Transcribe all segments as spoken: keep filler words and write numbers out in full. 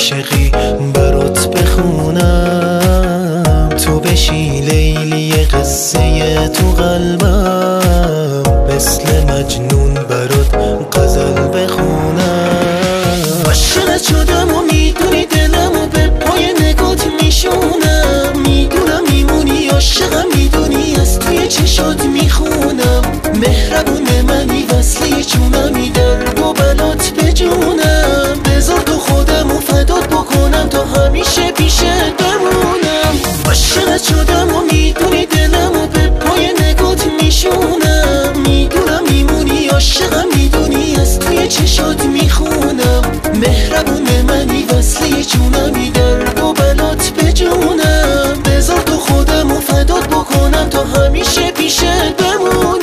عاشقی برات بخونم، تو بشی لیلی قصه تو قلبم، مثل مجنون برات غزل بخونم. عاشقت شدم و میدونی دلم و به پای نگات میشونم، میدونم میمونی عاشقم، میدونی از توی چشات میخونم. مهربون منی وصله جونمی، درد و بلات به جونم. بذار تو خودم و فدات بکنم تا همیشه پیشت بمونم. عاشقت شدم و میدونی دلم و به پای نگات میشونم، میدونم میمونی عاشقم، میدونی از توی چشات میخونم. مهربون منی وصله جونمی، درد و بلات به جونم. بذار تو خودم و فدات بکنم تا همیشه پیشت بمونم.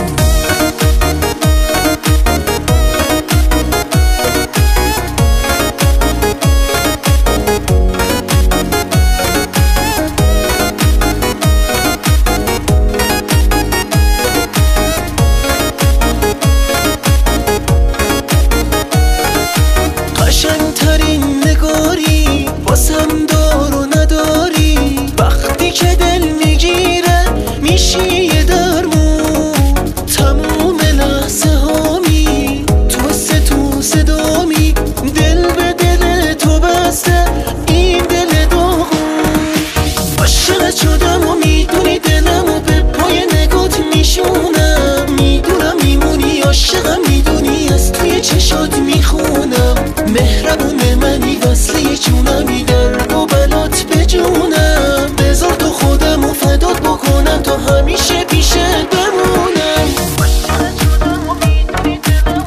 قشنگترین نگاری واسم دار و نداری، وقتی که دل میگیره میشی یه درمون. تموم لحظه هامی تو سه تو صدامی، دل به دل تو بسته این دل داغون. عاشقت شدم و میدونی دلم و به پای نگات میشونم، میدونم میمونی عاشقم، میدونی از توی چشات میخونم. مهربون منی وصله جونمی، درد و بلات به جونم. بذار تو خودم و فدات بکنم تا همیشه پیشت بمونم. عاشقت شدم و میدونی دلم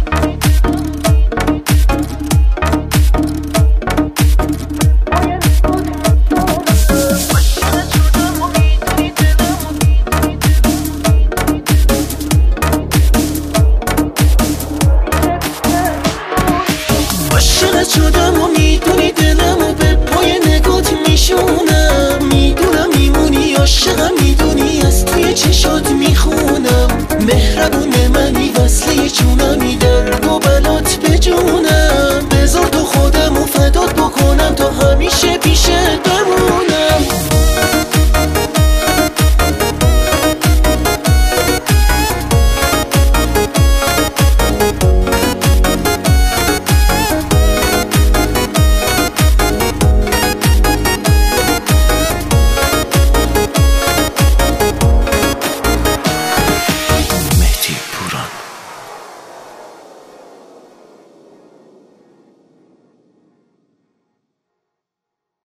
عاشقت شدم و میدونی دلم و به پای نگات میشونم، میدونم میمونی عاشقم، میدونی از توی چشات میخونم. مهربون منی وصله جونمی،